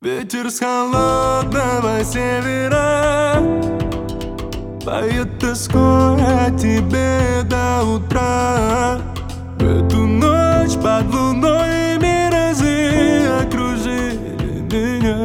Ветер с холодного севера поет тоской о тебе до утра. В эту ночь под луной миразы окружили меня,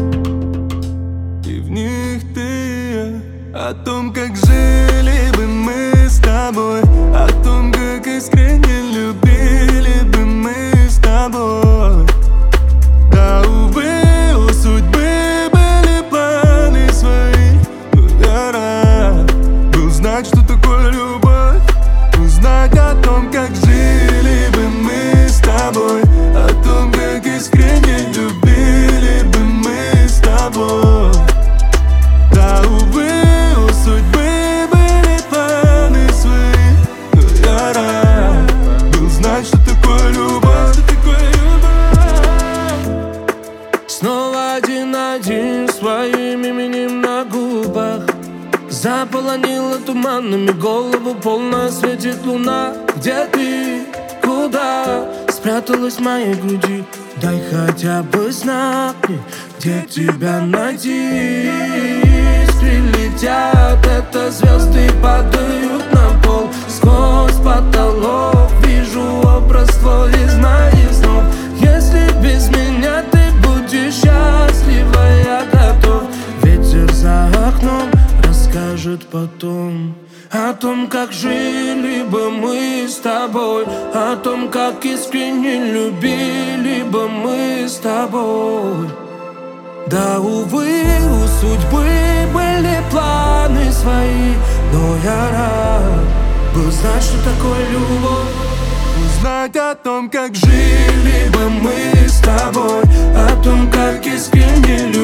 и в них ты и я. О том, как жили бы мы с тобой, о том, как искренне любили бы мы с тобой. Да, увы, у судьбы были планы свои, но я рад был знать, что такое любовь. Узнать о том, как жили бы мы с тобой, о том, как искренне любили бы мы с тобой. Да, увы, у судьбы были планы свои, но я рад был знать, что такое любовь. Снова один своим именем на губах заполонила туманами голову, полная светит луна. Где ты? Куда? Спряталась в моей груди. Дай хотя бы знак мне, где тебя найти. Искры летят, это звезды падают на пол. Сквозь потолок вижу образ твой из моих снов. Если без меня ты будешь счастлива, я готов. Ветер за окном расскажет потом о том, как жили бы мы с тобой, о том, как искренне любили бы мы с тобой. Да, увы, у судьбы были планы свои, но я рад был знать, что такое любовь. Узнать о том, как жили бы мы с тобой, О том, как искренне любили